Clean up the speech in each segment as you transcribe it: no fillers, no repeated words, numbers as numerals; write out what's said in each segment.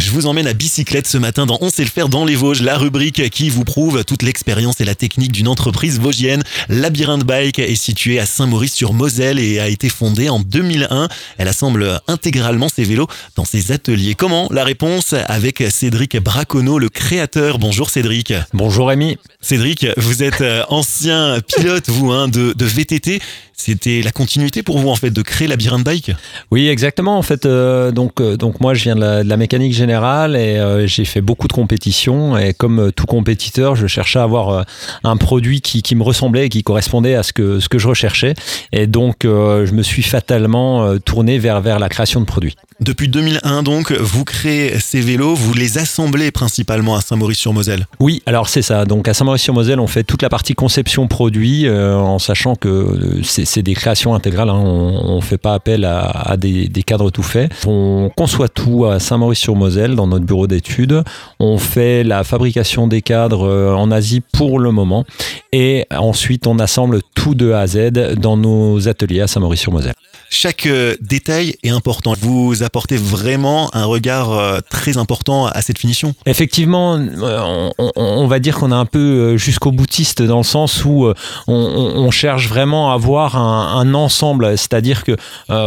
Je vous emmène à bicyclette ce matin dans On sait le faire dans les Vosges, la rubrique qui vous prouve toute l'expérience et la technique d'une entreprise vosgienne. Labyrinthe Bike est située à Saint-Maurice-sur-Moselle et a été fondée en 2001. Elle assemble intégralement ses vélos dans ses ateliers. Comment? La réponse avec Cédric Braconneau, le créateur. Bonjour Cédric. Bonjour Rémi. Cédric, vous êtes ancien pilote, vous, de VTT. C'était la continuité pour vous, en fait, de créer Labyrinthe Bike? Oui, exactement. En fait, donc moi, je viens de la mécanique générale et j'ai fait beaucoup de compétitions. Et comme tout compétiteur, je cherchais à avoir un produit qui me ressemblait et qui correspondait à ce que je recherchais. Et donc, je me suis fatalement tourné vers la création de produits. Depuis 2001, donc, vous créez ces vélos, vous les assemblez principalement à Saint-Maurice-sur-Moselle. Oui, alors c'est ça. Donc à Saint-Maurice-sur-Moselle, on fait toute la partie conception produit en sachant que c'est des créations intégrales. On ne fait pas appel à des cadres tout faits. On conçoit tout à Saint-Maurice-sur-Moselle dans notre bureau d'études. On fait la fabrication des cadres en Asie pour le moment. Et ensuite, on assemble tout de A à Z dans nos ateliers à Saint-Maurice-sur-Moselle. Chaque détail est important. Vous apportez vraiment un regard très important à cette finition. Effectivement, on va dire qu'on est un peu jusqu'au boutiste dans le sens où on cherche vraiment à avoir un ensemble. C'est-à-dire que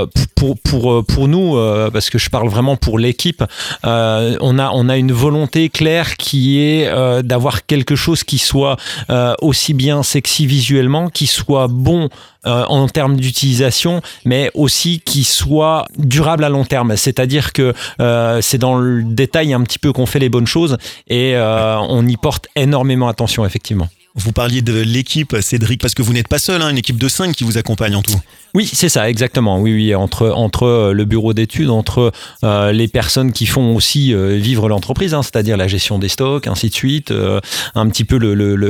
pour nous, parce que je parle vraiment pour l'équipe, on a une volonté claire qui est d'avoir quelque chose qui soit aussi bien sexy visuellement, qui soit bon en termes d'utilisation, mais aussi qui soit durable à long terme. C'est-à-dire que c'est dans le détail un petit peu qu'on fait les bonnes choses et on y porte énormément attention, effectivement. Vous parliez de l'équipe, Cédric, parce que vous n'êtes pas seul, une équipe de 5 qui vous accompagne en tout. Oui, c'est ça, exactement. Oui, entre le bureau d'études, entre les personnes qui font aussi vivre l'entreprise, c'est-à-dire la gestion des stocks, ainsi de suite, un petit peu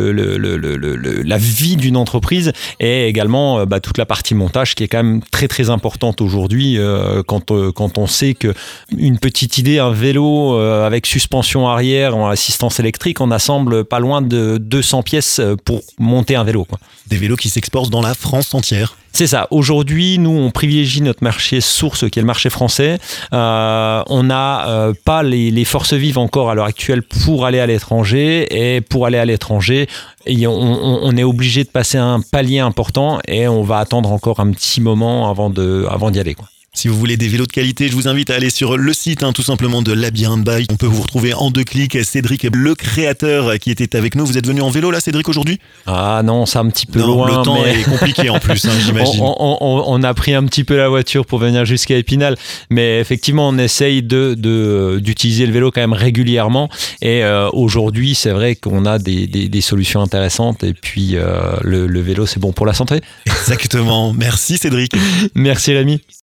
la vie d'une entreprise, et également toute la partie montage qui est quand même très très importante aujourd'hui quand on sait que une petite idée, un vélo avec suspension arrière en assistance électrique, on assemble pas loin de 200 pièces pour monter un vélo, quoi. Des vélos qui s'exportent dans la France entière. C'est ça. Aujourd'hui, nous, on privilégie notre marché source, qui est le marché français. On n'a pas les forces vives encore à l'heure actuelle pour aller à l'étranger. Et pour aller à l'étranger, on est obligé de passer un palier important et on va attendre encore un petit moment avant d'y aller, quoi. Si vous voulez des vélos de qualité, je vous invite à aller sur le site tout simplement de Labyrinthe Bike. On peut vous retrouver en 2 clics. Cédric, le créateur qui était avec nous. Vous êtes venu en vélo là, Cédric, aujourd'hui? Ah non, c'est un petit peu loin. Le temps est compliqué en plus, j'imagine. On a pris un petit peu la voiture pour venir jusqu'à Épinal. Mais effectivement, on essaye d'utiliser le vélo quand même régulièrement. Et aujourd'hui, c'est vrai qu'on a des solutions intéressantes. Et puis, le vélo, c'est bon pour la santé. Exactement. Merci Cédric. Merci Rémi.